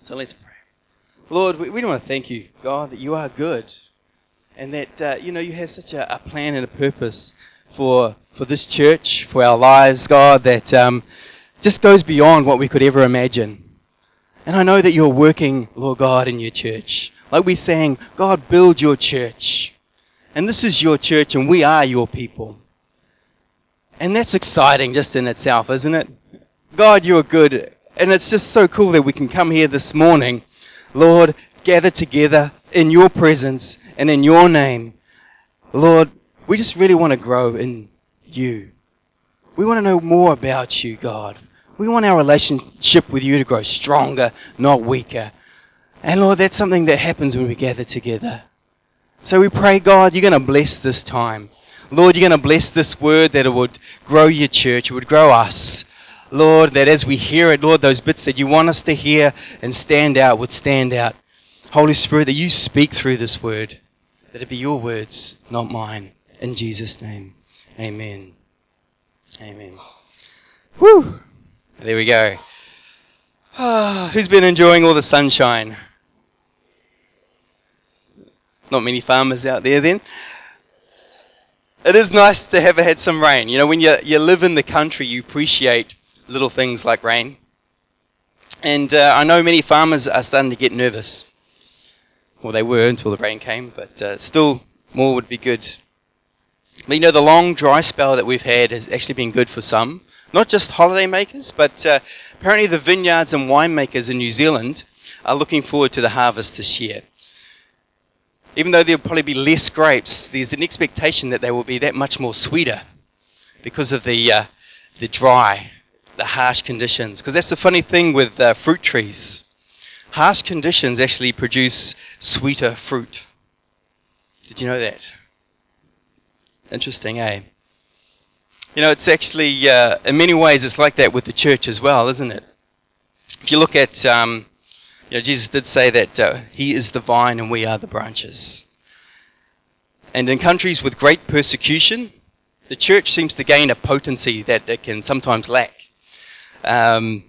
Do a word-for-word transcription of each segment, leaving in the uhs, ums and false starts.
So let's pray. Lord, we, we want to thank you, God, that you are good. And that, uh, you know, you have such a, a plan and a purpose for for this church, for our lives, God, that um, just goes beyond what we could ever imagine. And I know that you're working, Lord God, in your church. Like we sang, God, build your church. And this is your church, and we are your people. And that's exciting just in itself, isn't it? God, you're good. And it's just so cool that we can come here this morning, Lord, gather together in your presence and in your name. Lord, we just really want to grow in you. We want to know more about you, God. We want our relationship with you to grow stronger, not weaker. And Lord, that's something that happens when we gather together. So we pray, God, you're going to bless this time. Lord, you're going to bless this word, that it would grow your church, it would grow us. Lord, that as we hear it, Lord, those bits that you want us to hear and stand out would stand out. Holy Spirit, that you speak through this word, that it be your words, not mine. In Jesus' name, amen. Amen. Whew. There we go. Ah, who's been enjoying all the sunshine? Not many farmers out there then. It is nice to have had some rain. You know, when you, you live in the country, you appreciate little things like rain. And uh, I know many farmers are starting to get nervous. Well, they were until the rain came, but uh, still more would be good. But you know, the long dry spell that we've had has actually been good for some. Not just holiday makers, but uh, apparently the vineyards and winemakers in New Zealand are looking forward to the harvest this year. Even though there'll probably be less grapes, there's an expectation that they will be that much more sweeter because of the uh, the dry, the harsh conditions. Because that's the funny thing with uh, fruit trees. Harsh conditions actually produce sweeter fruit. Did you know that? Interesting, eh? You know, it's actually, uh, in many ways, it's like that with the church as well, isn't it? If you look at, um, you know, Jesus did say that uh, he is the vine and we are the branches. And in countries with great persecution, the church seems to gain a potency that it can sometimes lack. Um,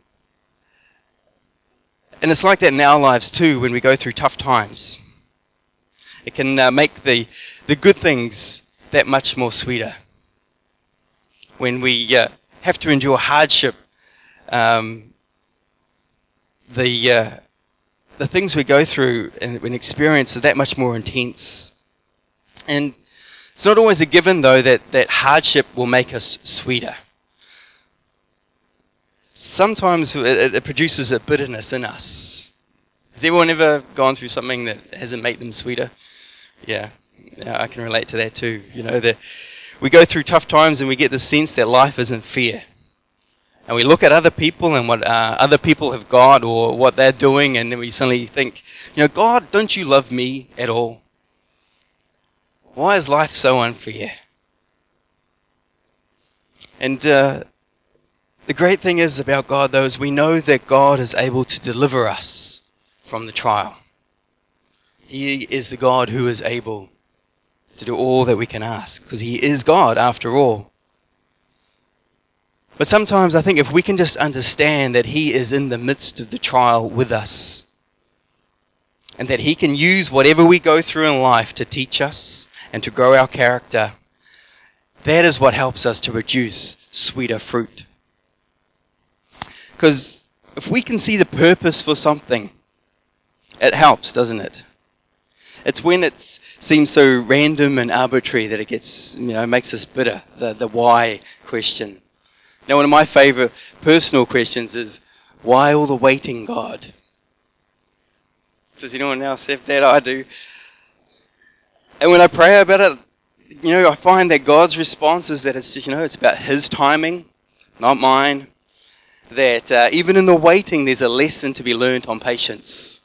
and it's like that in our lives too when we go through tough times. It can uh, make the, the good things that much more sweeter. When we uh, have to endure hardship, um, the uh, the things we go through and, and experience are that much more intense. And it's not always a given, though, that, that hardship will make us sweeter. Sometimes it, it produces a bitterness in us. Has everyone ever gone through something that hasn't made them sweeter? Yeah, yeah, I can relate to that too. You know, the we go through tough times and we get the sense that life isn't fair. And we look at other people and what uh, other people have got or what they're doing, and then we suddenly think, you know, God, don't you love me at all? Why is life so unfair? And uh, the great thing is about God, though, is we know that God is able to deliver us from the trial. He is the God who is able to do all that we can ask, because he is God after all. But sometimes I think if we can just understand that he is in the midst of the trial with us, and that he can use whatever we go through in life to teach us and to grow our character, that is what helps us to produce sweeter fruit. Because if we can see the purpose for something, it helps, doesn't it? It's when it seems so random and arbitrary that it gets, you know, makes us bitter, the, the why question. Now, one of my favorite personal questions is, why all the waiting, God? Does anyone else have that? I do. And when I pray about it, you know, I find that God's response is that it's just, you know, it's about his timing, not mine. That uh, even in the waiting, there's a lesson to be learned on patience.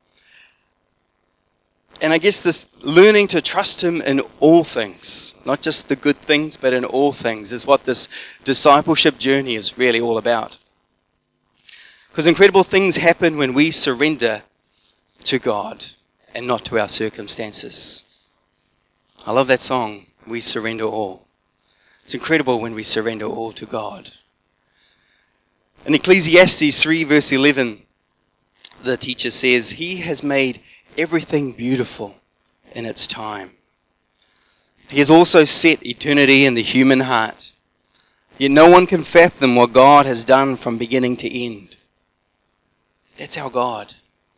And I guess this learning to trust him in all things, not just the good things, but in all things, is what this discipleship journey is really all about. Because incredible things happen when we surrender to God and not to our circumstances. I love that song, We Surrender All. It's incredible when we surrender all to God. In Ecclesiastes three verse eleven, the teacher says, He has made everything beautiful in its time. He has also set eternity in the human heart. Yet no one can fathom what God has done from beginning to end. That's our God.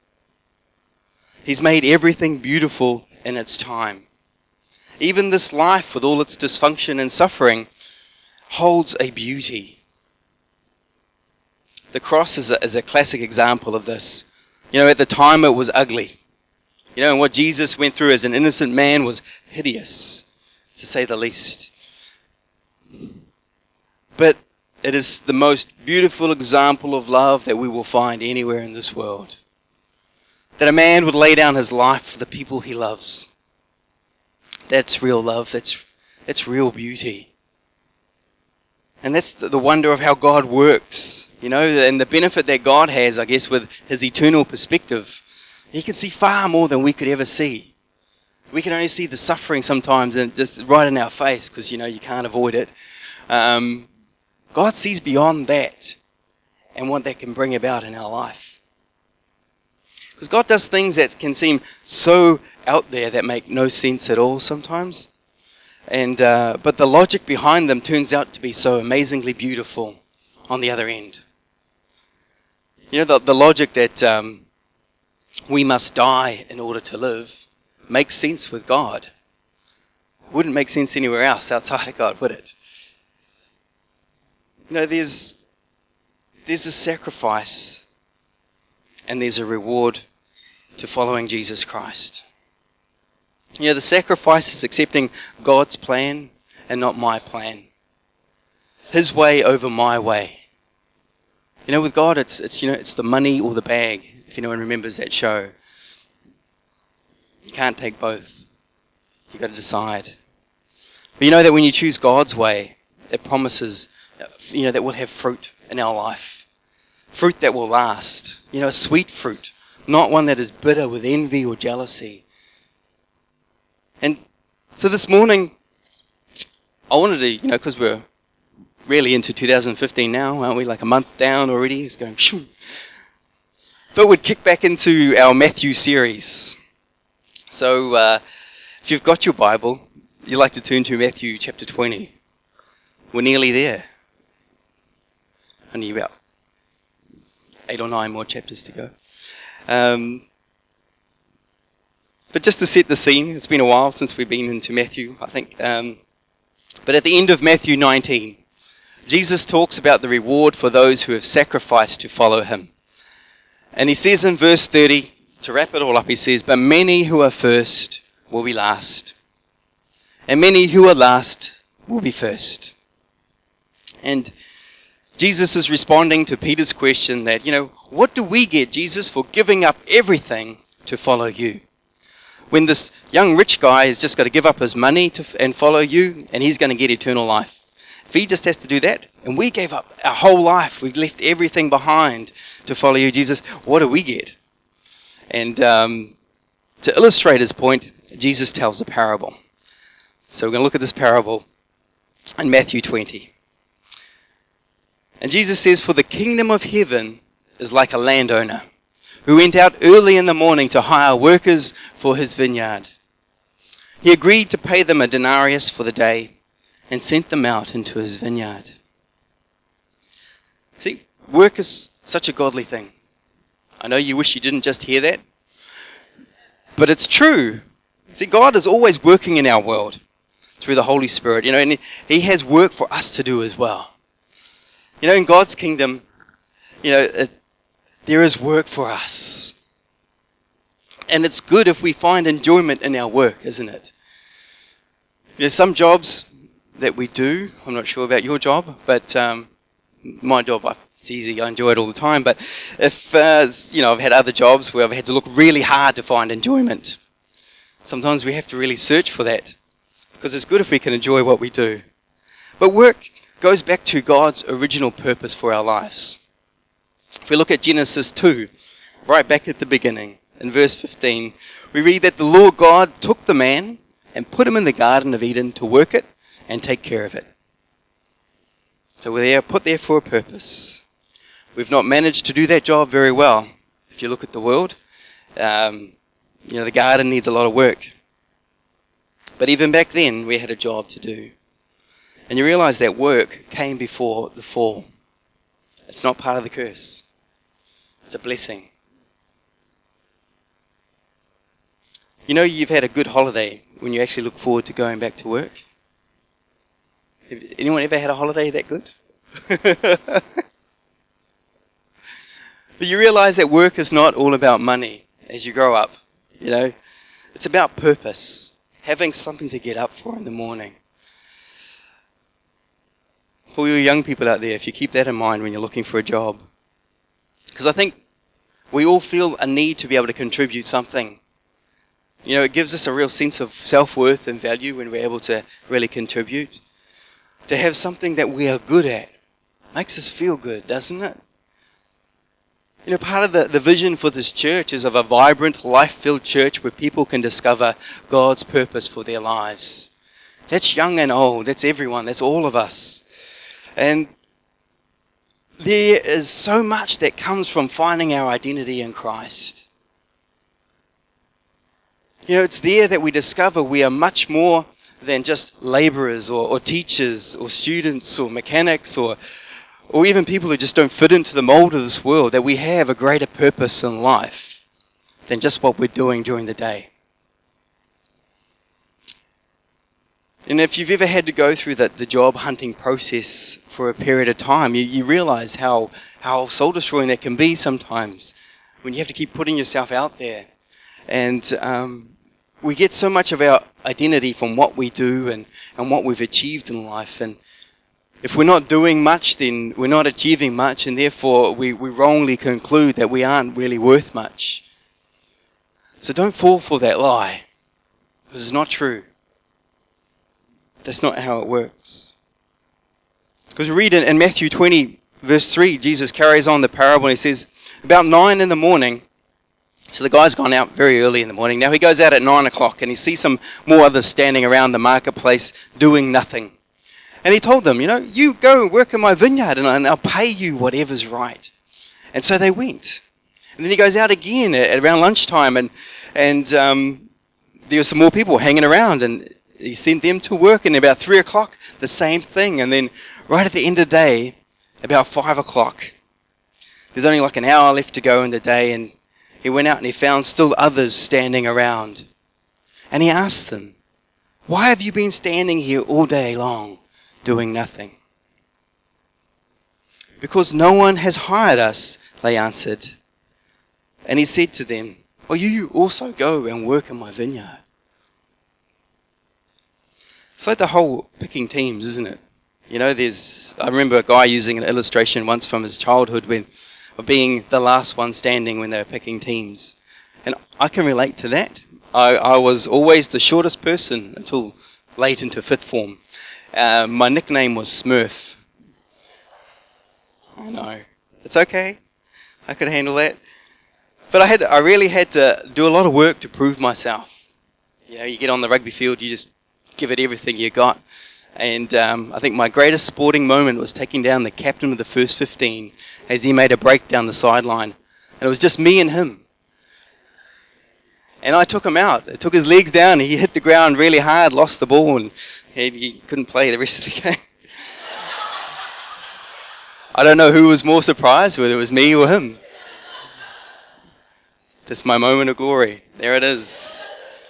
He's made everything beautiful in its time. Even this life, with all its dysfunction and suffering, holds a beauty. The cross is a, is a classic example of this. You know, at the time it was ugly. You know, and what Jesus went through as an innocent man was hideous, to say the least. But it is the most beautiful example of love that we will find anywhere in this world. That a man would lay down his life for the people he loves. That's real love. That's, that's real beauty. And that's the, the wonder of how God works. You know, and the benefit that God has, I guess, with His eternal perspective. He can see far more than we could ever see. We can only see the suffering sometimes and just right in our face because, you know, you can't avoid it. Um, God sees beyond that and what that can bring about in our life. Because God does things that can seem so out there that make no sense at all sometimes. And uh, but the logic behind them turns out to be so amazingly beautiful on the other end. You know, the, the logic that um, we must die in order to live makes sense with God. It wouldn't make sense anywhere else outside of God, would it? You know, there's, there's a sacrifice and there's a reward to following Jesus Christ. You know, the sacrifice is accepting God's plan and not my plan. His way over my way. You know, with God, it's it's you know it's the money or the bag. If anyone remembers that show, you can't take both. You got to decide. But you know that when you choose God's way, it promises, you know, that we'll have fruit in our life, fruit that will last. You know, sweet fruit, not one that is bitter with envy or jealousy. And so this morning, I wanted to, you know, because we're really into two thousand fifteen now, aren't we? Like a month down already. It's going shoo. Thought we'd kick back into our Matthew series. So uh, if you've got your Bible, you'd like to turn to Matthew chapter twenty. We're nearly there. Only about eight or nine more chapters to go. Um, but just to set the scene, it's been a while since we've been into Matthew, I think. Um, but at the end of Matthew nineteen, Jesus talks about the reward for those who have sacrificed to follow him. And he says in verse thirty, to wrap it all up, he says, "But many who are first will be last, and many who are last will be first." And Jesus is responding to Peter's question that, you know, what do we get, Jesus, for giving up everything to follow you? When this young rich guy has just got to give up his money to, and follow you, and he's going to get eternal life. If he just has to do that, and we gave up our whole life, we've left everything behind to follow you, Jesus, what do we get? And um, to illustrate his point, Jesus tells a parable. So we're going to look at this parable in Matthew twenty. And Jesus says, "For the kingdom of heaven is like a landowner who went out early in the morning to hire workers for his vineyard. He agreed to pay them a denarius for the day and sent them out into his vineyard." See, work is such a godly thing. I know you wish you didn't just hear that, but it's true. See, God is always working in our world through the Holy Spirit, you know, and he has work for us to do as well. You know, in God's kingdom, you know, it, there is work for us. And it's good if we find enjoyment in our work, isn't it? There's some jobs that we do. I'm not sure about your job, but um, my job, it's easy. I enjoy it all the time. But if, uh, you know, I've had other jobs where I've had to look really hard to find enjoyment. Sometimes we have to really search for that, because it's good if we can enjoy what we do. But work goes back to God's original purpose for our lives. If we look at Genesis two, right back at the beginning, in verse fifteen, we read that the Lord God took the man and put him in the Garden of Eden to work it and take care of it. So we're there, put there for a purpose. We've not managed to do that job very well. If you look at the world, um, you know, the garden needs a lot of work. But even back then, we had a job to do. And you realize that work came before the fall. It's not part of the curse. It's a blessing. You know, you've had a good holiday when you actually look forward to going back to work. Have anyone ever had a holiday that good? But you realize that work is not all about money as you grow up. You know, it's about purpose. Having something to get up for in the morning. For you young people out there, if you keep that in mind when you're looking for a job. Because I think we all feel a need to be able to contribute something. You know, it gives us a real sense of self-worth and value when we're able to really contribute. To have something that we are good at makes us feel good, doesn't it? You know, part of the, the vision for this church is of a vibrant, life-filled church where people can discover God's purpose for their lives. That's young and old. That's everyone. That's all of us. And there is so much that comes from finding our identity in Christ. You know, it's there that we discover we are much more than just laborers or, or teachers or students or mechanics or or even people who just don't fit into the mold of this world, that we have a greater purpose in life than just what we're doing during the day. And if you've ever had to go through the, the job hunting process for a period of time, you, you realize how, how soul-destroying that can be sometimes when you have to keep putting yourself out there. And um, we get so much of our identity from what we do and, and what we've achieved in life. And if we're not doing much, then we're not achieving much, and therefore we, we wrongly conclude that we aren't really worth much. So don't fall for that lie. This is not true. That's not how it works. Because we read in, in Matthew twenty, verse three, Jesus carries on the parable and he says, about nine in the morning, so the guy's gone out very early in the morning. Now he goes out at nine o'clock and he sees some more others standing around the marketplace doing nothing. And he told them, you know, you go and work in my vineyard and I'll pay you whatever's right. And so they went. And then he goes out again at, at around lunchtime and and um, there were some more people hanging around and he sent them to work. And about three o'clock, the same thing. And then right at the end of the day, about five o'clock, there's only like an hour left to go in the day, and he went out and he found still others standing around. And he asked them, why have you been standing here all day long doing nothing? Because no one has hired us, they answered. And he said to them, well, you also go and work in my vineyard. It's like the whole picking teams, isn't it? You know, there's, I remember a guy using an illustration once from his childhood when, of being the last one standing when they were picking teams. And I can relate to that. I, I was always the shortest person until late into fifth form. Uh, my nickname was Smurf. I know. It's okay. I could handle that. But I had, I really had to do a lot of work to prove myself. You know, you get on the rugby field, you just give it everything you got. And um, I think my greatest sporting moment was taking down the captain of the first fifteen as he made a break down the sideline. And it was just me and him. And I took him out. I took his legs down. He hit the ground really hard, lost the ball, and he, he couldn't play the rest of the game. I don't know who was more surprised, whether it was me or him. That's my moment of glory. There it is.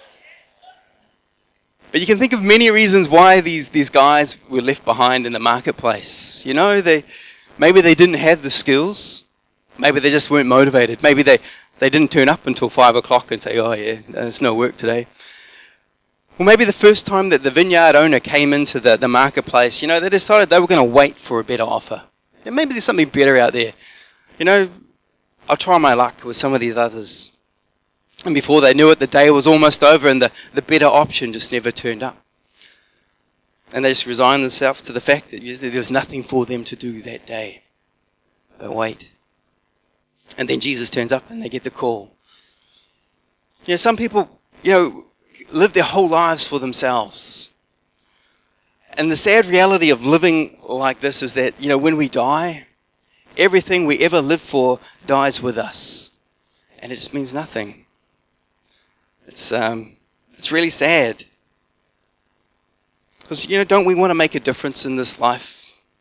But you can think of many reasons why these, these guys were left behind in the marketplace. You know, they maybe they didn't have the skills. Maybe they just weren't motivated. Maybe they, they didn't turn up until five o'clock and say, oh yeah, there's no work today. Or maybe the first time that the vineyard owner came into the, the marketplace, you know, they decided they were going to wait for a better offer. And maybe there's something better out there. You know, I'll try my luck with some of these others. And before they knew it, the day was almost over and the, the better option just never turned up. And they just resigned themselves to the fact that there was nothing for them to do that day. But wait. And then Jesus turns up and they get the call. You know, some people, you know, live their whole lives for themselves. And the sad reality of living like this is that, you know, when we die, everything we ever lived for dies with us. and it just means nothing. It's um, it's really sad. Because, you know, don't we want to make a difference in this life?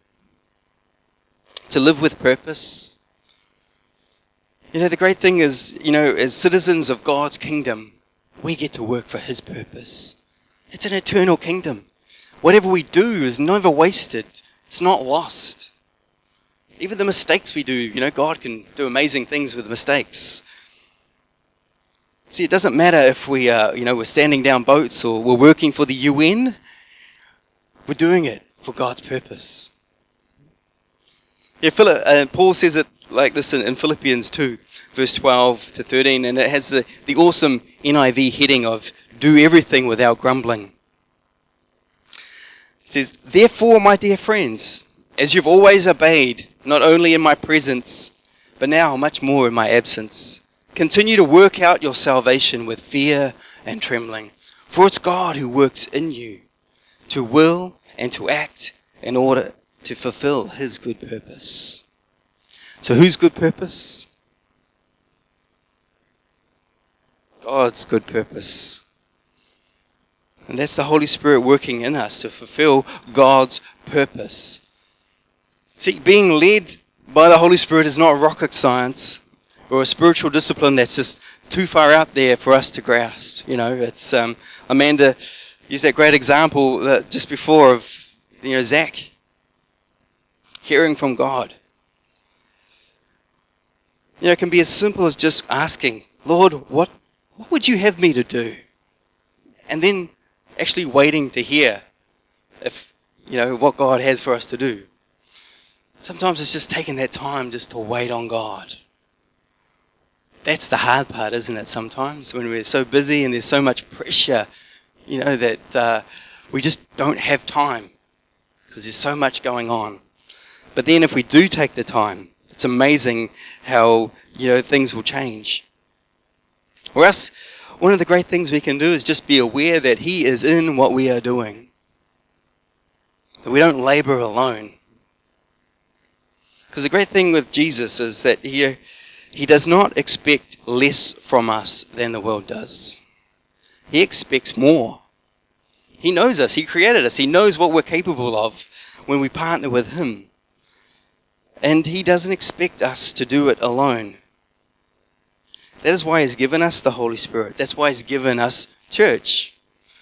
To live with purpose? You know, the great thing is, you know, as citizens of God's kingdom, we get to work for His purpose. It's an eternal kingdom. Whatever we do is never wasted. It's not lost. Even the mistakes we do, you know, God can do amazing things with mistakes. See, it doesn't matter if we, uh, you know, we're standing down boats or we're working for the U N. We're doing it for God's purpose. Yeah, Philip, uh, Paul says it like this in, in Philippians two, verse twelve to thirteen, and it has the, the awesome N I V heading of do everything without grumbling. It says, therefore, my dear friends, as you've always obeyed, not only in my presence, but now much more in my absence, continue to work out your salvation with fear and trembling, for it's God who works in you to will and to act in order to fulfill His good purpose. So whose good purpose? God's good purpose. And that's the Holy Spirit working in us to fulfill God's purpose. See, being led by the Holy Spirit is not rocket science or a spiritual discipline that's just too far out there for us to grasp. You know, it's um, Amanda used that great example uh, just before of, you know, Zach hearing from God. You know, it can be as simple as just asking, Lord, what, what would you have me to do? And then actually waiting to hear if, you know, what God has for us to do. Sometimes it's just taking that time just to wait on God. That's the hard part, isn't it, sometimes, when we're so busy and there's so much pressure, you know, that uh, we just don't have time because there's so much going on. But then if we do take the time, it's amazing how, you know, things will change. For us, one of the great things we can do is just be aware that He is in what we are doing. That we don't labor alone. Because the great thing with Jesus is that He, he does not expect less from us than the world does. He expects more. He knows us. He created us. He knows what we're capable of when we partner with Him. And He doesn't expect us to do it alone. That is why He's given us the Holy Spirit. That's why He's given us church.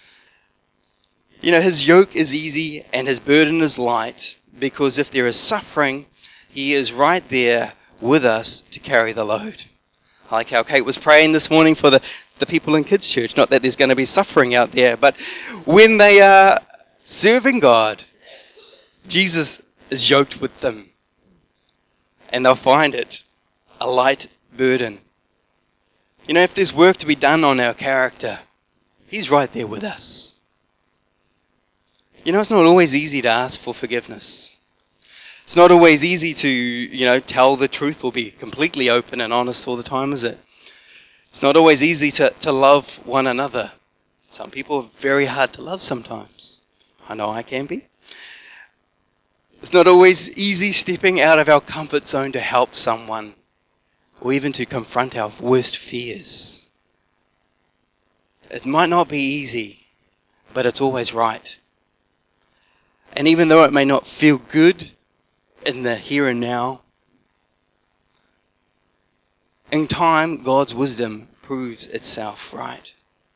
You know, His yoke is easy and His burden is light, because if there is suffering, He is right there with us to carry the load. I like how Kate was praying this morning for the, the people in kids' church. Not that there's going to be suffering out there, but when they are serving God, Jesus is yoked with them. And they'll find it a light burden. You know, if there's work to be done on our character, He's right there with us. You know, it's not always easy to ask for forgiveness. It's not always easy to, you know, tell the truth or be completely open and honest all the time, is it? It's not always easy to, to love one another. Some people are very hard to love sometimes. I know I can be. It's not always easy stepping out of our comfort zone to help someone, or even to confront our worst fears. It might not be easy, but it's always right. And even though it may not feel good in the here and now, in time, God's wisdom proves itself right.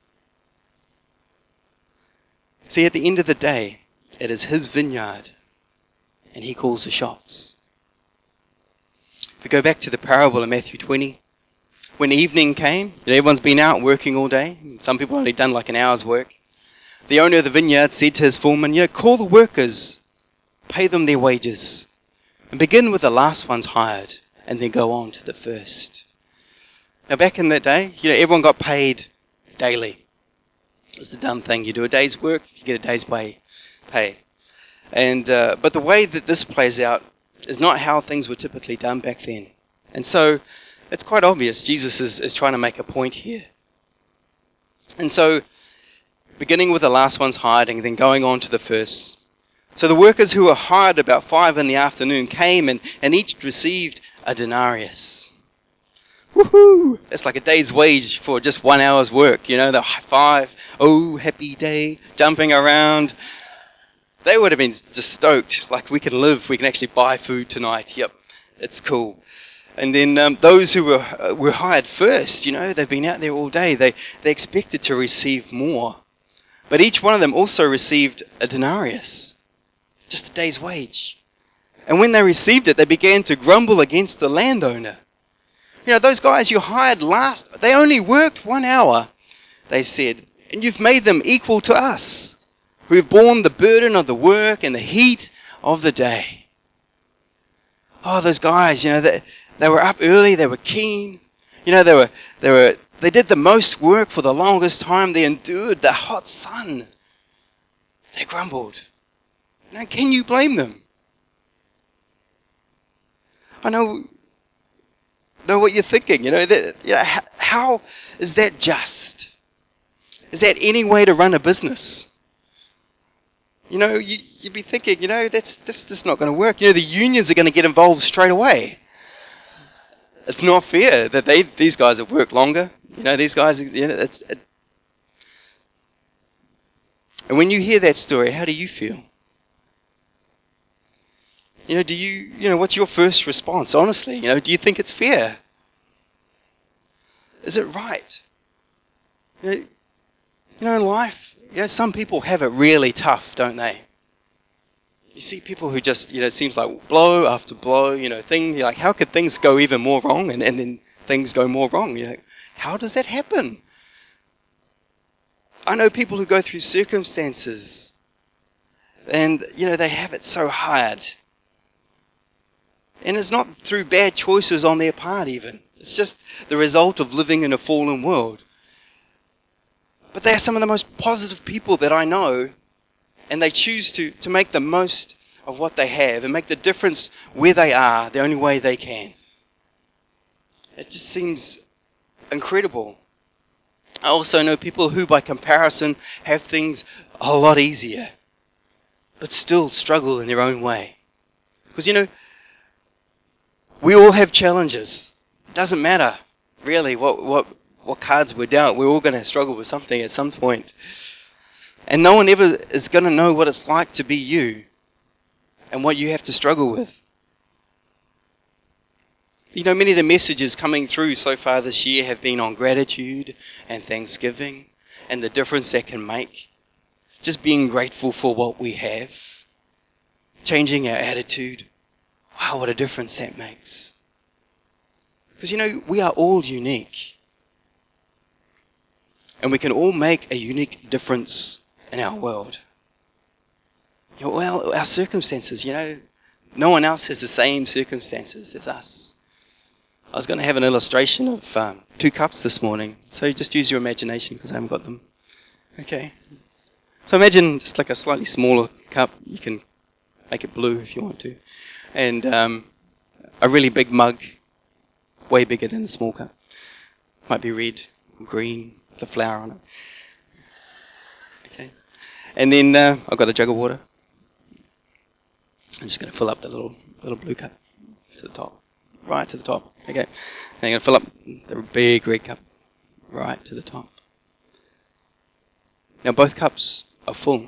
See, at the end of the day, it is His vineyard, and He calls the shots. If we go back to the parable in Matthew twenty, when evening came, everyone's been out working all day. Some people only done like an hour's work. The owner of the vineyard said to his foreman, "Yeah, call the workers, pay them their wages, and begin with the last ones hired, and then go on to the first." Now, back in that day, you know, everyone got paid daily. It was the dumb thing. You do a day's work, you get a day's pay. pay. And uh, but the way that this plays out is not how things were typically done back then. And so it's quite obvious Jesus is, is trying to make a point here. And so, beginning with the last ones hired and then going on to the first. So the workers who were hired about five in the afternoon came and, and each received a denarius. Woohoo! It's like a day's wage for just one hour's work. You know, the high five. Oh, happy day, jumping around. They would have been just stoked. Like, we can live. We can actually buy food tonight. Yep, it's cool. And then um, those who were uh, were hired first, you know, they've been out there all day. They they expected to receive more, but each one of them also received a denarius, just a day's wage. And when they received it, they began to grumble against the landowner. You know, those guys you hired last, they only worked one hour, they said, and you've made them equal to us, who have borne the burden of the work and the heat of the day. Oh, those guys, you know, they, they were up early, they were keen, you know, they were, they were, they did the most work for the longest time, they endured the hot sun. They grumbled. Now, can you blame them? I know, know what you're thinking, you know, that, you know, how, how is that just? Is that any way to run a business? You know, you, you'd be thinking, you know, that's this, this is not going to work. You know, the unions are going to get involved straight away. It's not fair that they these guys have worked longer. You know, these guys, you know, it's. It, and when you hear that story, how do you feel? You know, do you, you know, what's your first response, honestly? You know, do you think it's fair? Is it right? You know, you know, in life, you know, some people have it really tough, don't they? You see people who just, you know, it seems like blow after blow, you know, thing, you're like, how could things go even more wrong? And, and then things go more wrong. You're like, how does that happen? I know people who go through circumstances and, you know, they have it so hard. And it's not through bad choices on their part even. It's just the result of living in a fallen world. But they are some of the most positive people that I know, and they choose to, to make the most of what they have and make the difference where they are the only way they can. It just seems incredible. I also know people who, by comparison, have things a lot easier, but still struggle in their own way. Because, you know, we all have challenges. It doesn't matter, really, what, what, what cards we're dealt. We're all going to struggle with something at some point. And no one ever is going to know what it's like to be you and what you have to struggle with. You know, many of the messages coming through so far this year have been on gratitude and thanksgiving and the difference that can make. Just being grateful for what we have. Changing our attitude. Wow, what a difference that makes. Because, you know, we are all unique. And we can all make a unique difference in our world. You know, well, our circumstances, you know, no one else has the same circumstances as us. I was going to have an illustration of um, two cups this morning, so just use your imagination because I haven't got them. Okay. So imagine just like a slightly smaller cup. You can make it blue if you want to. And um, a really big mug, way bigger than the small cup. Might be red, green, the flower on it. Okay. And then uh, I've got a jug of water. I'm just going to fill up the little little blue cup to the top, right to the top. Okay. And I'm going to fill up the big red cup, right to the top. Now both cups are full.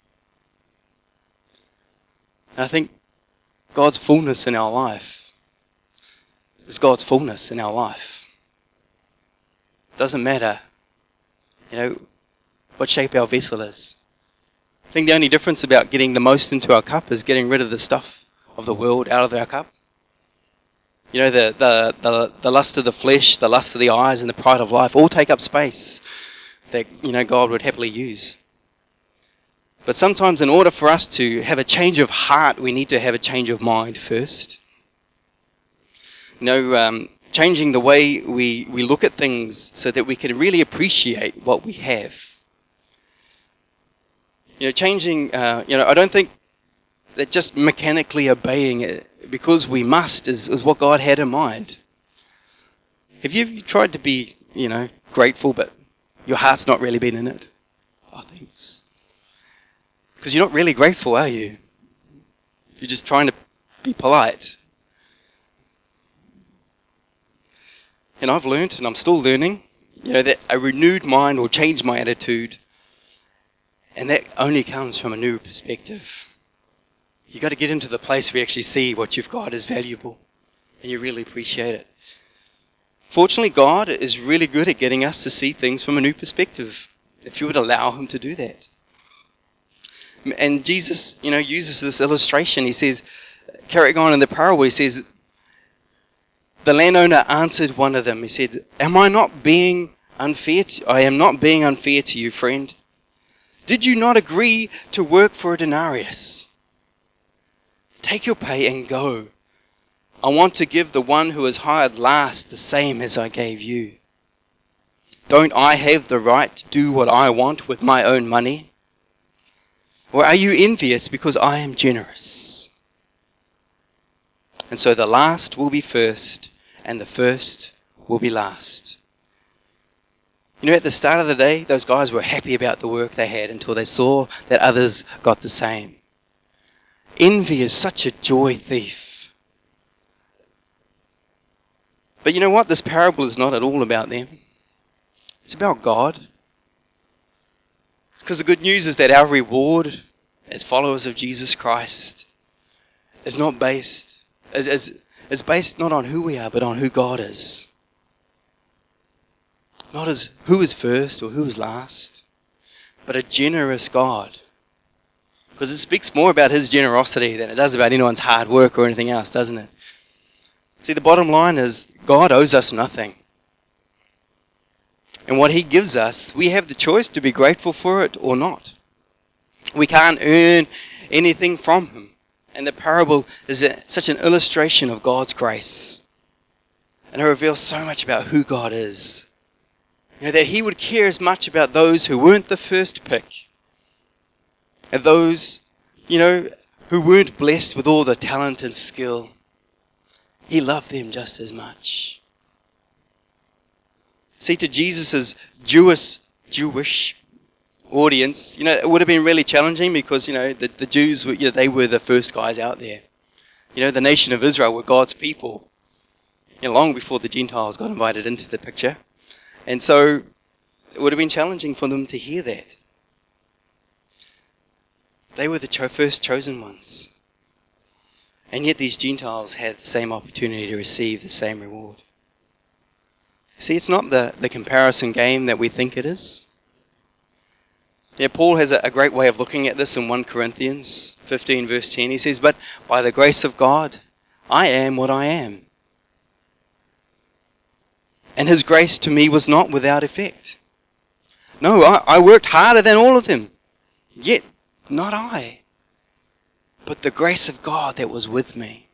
And I think God's fullness in our life is God's fullness in our life. It doesn't matter, you know, what shape our vessel is. I think the only difference about getting the most into our cup is getting rid of the stuff of the world out of our cup. You know, the, the, the, the lust of the flesh, the lust of the eyes, and the pride of life all take up space that, you know, God would happily use. But sometimes in order for us to have a change of heart, we need to have a change of mind first. You know, um, changing the way we, we look at things so that we can really appreciate what we have. You know, changing, uh, you know, I don't think that just mechanically obeying it because we must is, is what God had in mind. Have you, have you tried to be, you know, grateful, but your heart's not really been in it? Oh, thanks. Because you're not really grateful, are you? You're just trying to be polite. And I've learned, and I'm still learning, you know, that a renewed mind will change my attitude. And that only comes from a new perspective. You've got to get into the place where you actually see what you've got is valuable. And you really appreciate it. Fortunately, God is really good at getting us to see things from a new perspective, if you would allow Him to do that. And Jesus, you know, uses this illustration. He says, carrying on in the parable, he says, the landowner answered one of them. He said, Am I not being unfair to, I am not being unfair to you, friend. Did you not agree to work for a denarius? Take your pay and go. I want to give the one who is hired last the same as I gave you. Don't I have the right to do what I want with my own money? Or are you envious because I am generous? And so the last will be first, and the first will be last. You know, at the start of the day, those guys were happy about the work they had until they saw that others got the same. Envy is such a joy thief. But you know what? This parable is not at all about them. It's about God. Because the good news is that our reward as followers of Jesus Christ is not based, is, is, is based not on who we are, but on who God is. Not as who is first or who is last, but a generous God. Because it speaks more about His generosity than it does about anyone's hard work or anything else, doesn't it? See, the bottom line is God owes us nothing. And what He gives us, we have the choice to be grateful for it or not. We can't earn anything from Him. And the parable is a, such an illustration of God's grace. And it reveals so much about who God is. You know, that He would care as much about those who weren't the first pick. And those, you know, who weren't blessed with all the talent and skill. He loved them just as much. See, to Jesus' Jewish, Jewish audience, you know, it would have been really challenging because, you know, the, the Jews, were, you know, they were the first guys out there. You know, the nation of Israel were God's people, you know, long before the Gentiles got invited into the picture. And so it would have been challenging for them to hear that. They were the cho- first chosen ones. And yet these Gentiles had the same opportunity to receive the same reward. See, it's not the, the comparison game that we think it is. Yeah, Paul has a, a great way of looking at this in First Corinthians fifteen verse ten. He says, But by the grace of God, I am what I am. And His grace to me was not without effect. No, I, I worked harder than all of them. Yet, not I, but the grace of God that was with me.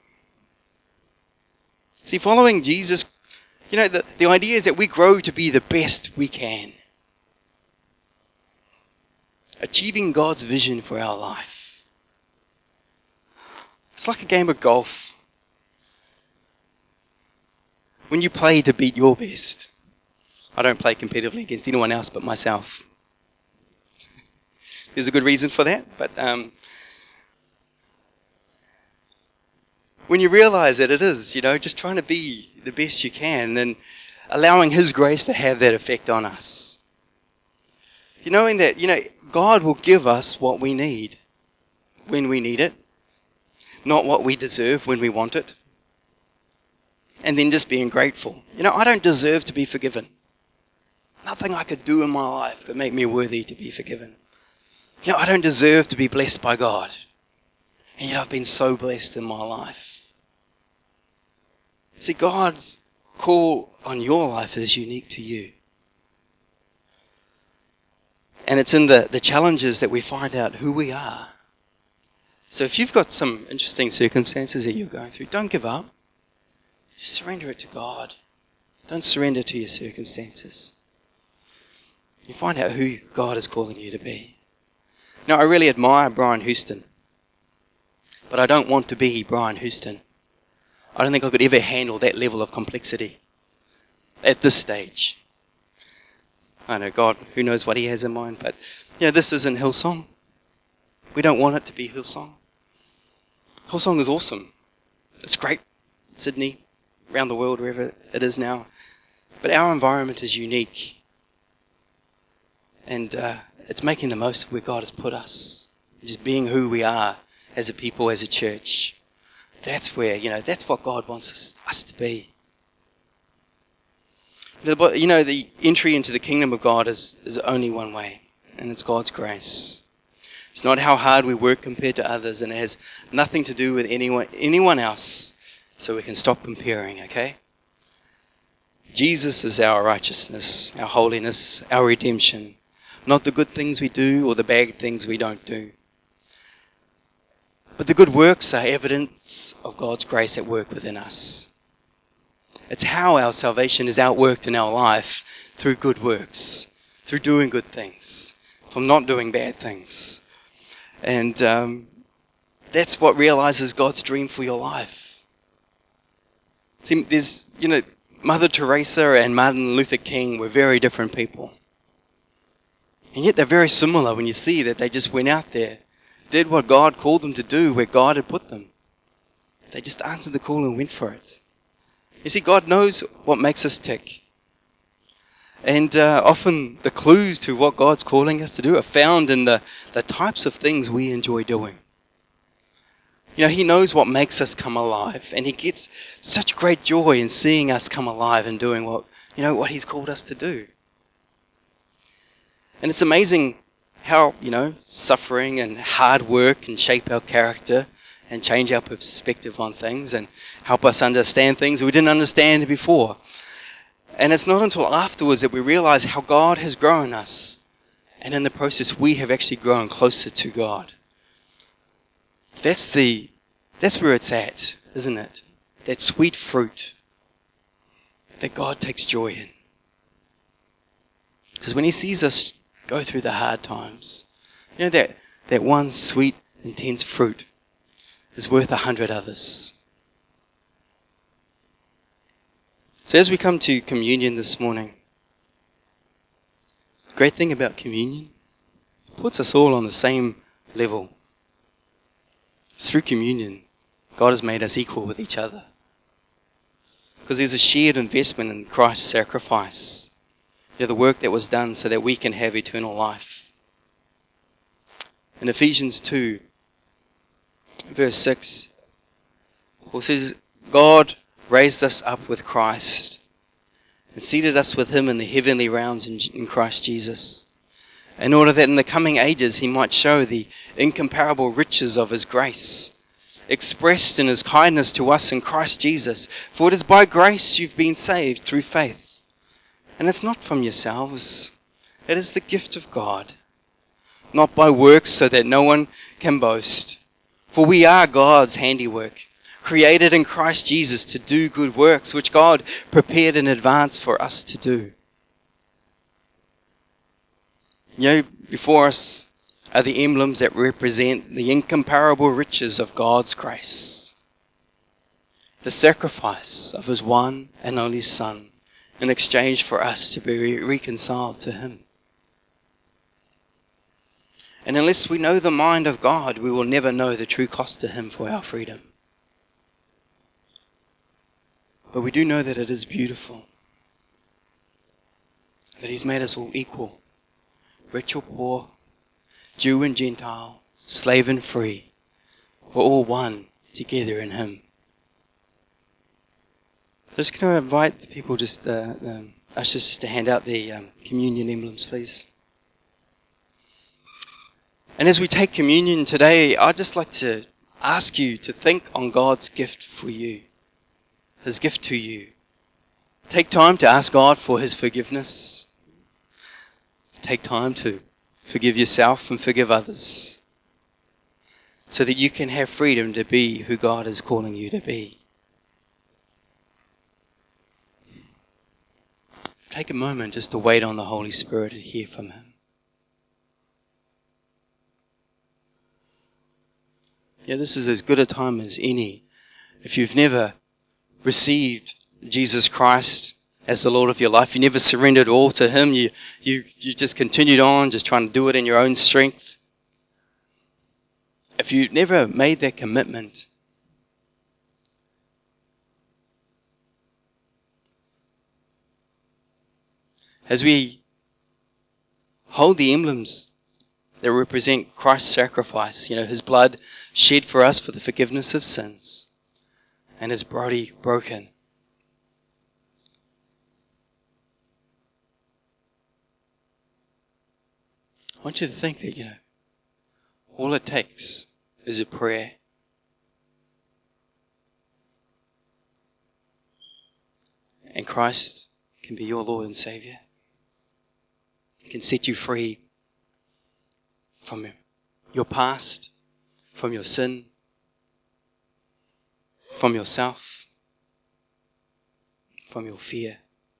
See, following Jesus, you know, the, the idea is that we grow to be the best we can. Achieving God's vision for our life. It's like a game of golf. When you play to beat your best. I don't play competitively against anyone else but myself. There's a good reason for that, but um, when you realize that it is, you know, just trying to be the best you can and allowing His grace to have that effect on us. You knowing that, you know, God will give us what we need when we need it, not what we deserve when we want it. And then just being grateful. You know, I don't deserve to be forgiven. Nothing I could do in my life could make me worthy to be forgiven. You know, I don't deserve to be blessed by God. And yet I've been so blessed in my life. See, God's call on your life is unique to you. And it's in the, the challenges that we find out who we are. So if you've got some interesting circumstances that you're going through, don't give up. Just surrender it to God. Don't surrender to your circumstances. You find out who God is calling you to be. Now, I really admire Brian Houston. But I don't want to be Brian Houston. I don't think I could ever handle that level of complexity at this stage. I know God, who knows what He has in mind, but you know, this isn't Hillsong. We don't want it to be Hillsong. Hillsong is awesome. It's great. Sydney, around the world, wherever it is now. But our environment is unique. And uh, it's making the most of where God has put us. Just being who we are as a people, as a church. That's where, you know, that's what God wants us, us to be. You know, the entry into the kingdom of God is, is only one way, and it's God's grace. It's not how hard we work compared to others, and it has nothing to do with anyone anyone else, so we can stop comparing, okay? Jesus is our righteousness, our holiness, our redemption, not the good things we do or the bad things we don't do. But the good works are evidence of God's grace at work within us. It's how our salvation is outworked in our life through good works, through doing good things, from not doing bad things. And um, that's what realizes God's dream for your life. See, there's, you know, Mother Teresa and Martin Luther King were very different people. And yet they're very similar when you see that they just went out there, did what God called them to do where God had put them. They just answered the call and went for it. You see, God knows what makes us tick. And uh, often the clues to what God's calling us to do are found in the, the types of things we enjoy doing. You know, He knows what makes us come alive. And He gets such great joy in seeing us come alive and doing what, you know, what He's called us to do. And it's amazing how, you know, suffering and hard work can shape our character and change our perspective on things and help us understand things we didn't understand before. And it's not until afterwards that we realize how God has grown us. And in the process, we have actually grown closer to God. That's the, that's where it's at, isn't it? That sweet fruit that God takes joy in. Because when He sees us go through the hard times, you know, that, that one sweet, intense fruit is worth a hundred others. So as we come to communion this morning, the great thing about communion, it puts us all on the same level. Through communion, God has made us equal with each other. Because there's a shared investment in Christ's sacrifice. You know, the work that was done so that we can have eternal life. In Ephesians two, verse six, Paul says, God raised us up with Christ and seated us with Him in the heavenly realms in, in Christ Jesus, in order that in the coming ages He might show the incomparable riches of His grace, expressed in His kindness to us in Christ Jesus. For it is by grace you've been saved through faith. And it's not from yourselves. It is the gift of God, not by works so that no one can boast. For we are God's handiwork, created in Christ Jesus to do good works, which God prepared in advance for us to do. You know, before us are the emblems that represent the incomparable riches of God's grace. The sacrifice of His one and only Son in exchange for us to be reconciled to Him. And unless we know the mind of God, we will never know the true cost to Him for our freedom. But we do know that it is beautiful. That He's made us all equal. Rich or poor, Jew and Gentile, slave and free. We're all one together in Him. So just going to invite the people, just uh, the ushers, just to hand out the um, communion emblems, please. And as we take communion today, I'd just like to ask you to think on God's gift for you, His gift to you. Take time to ask God for His forgiveness. Take time to forgive yourself and forgive others, so that you can have freedom to be who God is calling you to be. Take a moment just to wait on the Holy Spirit and hear from Him. Yeah, this is as good a time as any. If you've never received Jesus Christ as the Lord of your life, you never surrendered all to Him, you, you, you just continued on, just trying to do it in your own strength. If you never made that commitment, as we hold the emblems that represent Christ's sacrifice, you know, his blood shed for us for the forgiveness of sins, and his body broken. I want you to think that, you know, all it takes is a prayer. And Christ can be your Lord and Savior. He can set you free from your past, from your sin, from yourself, from your fear.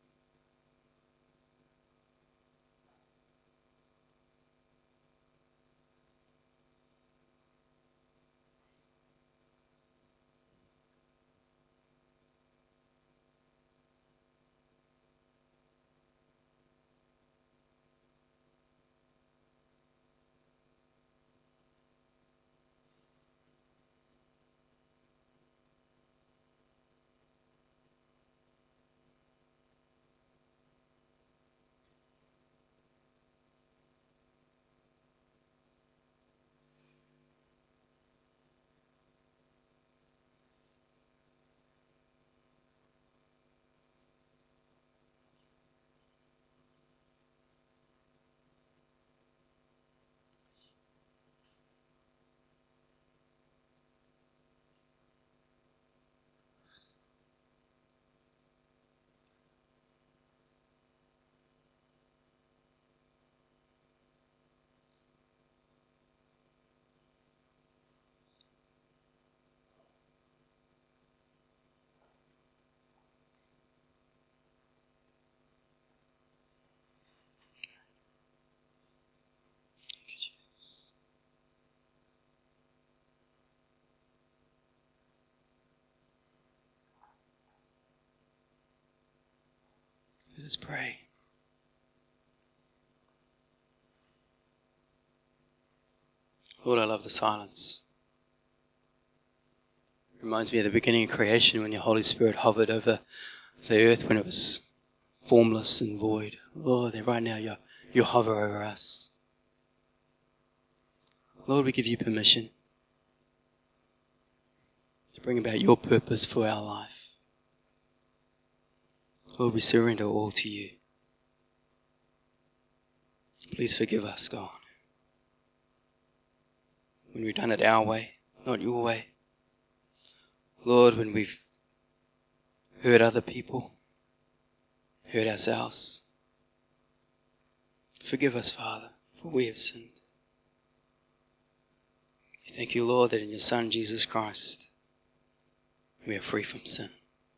Thank you, Jesus. Let us pray. Lord, I love the silence. It reminds me of the beginning of creation when your Holy Spirit hovered over the earth when it was formless and void. Lord, that right now you you hover over us. Lord, we give you permission to bring about your purpose for our life. Lord, we surrender all to you. Please forgive us, God, when we've done it our way, not your way. Lord, when we've hurt other people, hurt ourselves. Forgive us, Father, for we have sinned. Thank you, Lord, that in your Son, Jesus Christ, we are free from sin.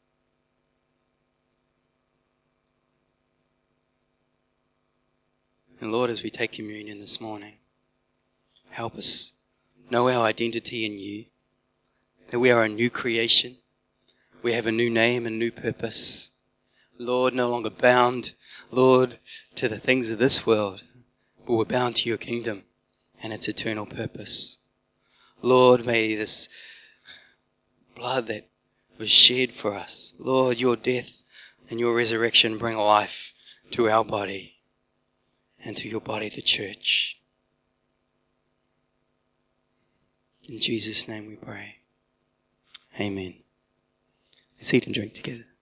And Lord, as we take communion this morning, help us know our identity in you, that we are a new creation. We have a new name and new purpose. Lord, no longer bound, Lord, to the things of this world, but we're bound to your kingdom and its eternal purpose. Lord, may this blood that was shed for us, Lord, your death and your resurrection bring life to our body and to your body, the church. In Jesus' name we pray. Amen. Let's eat and drink together.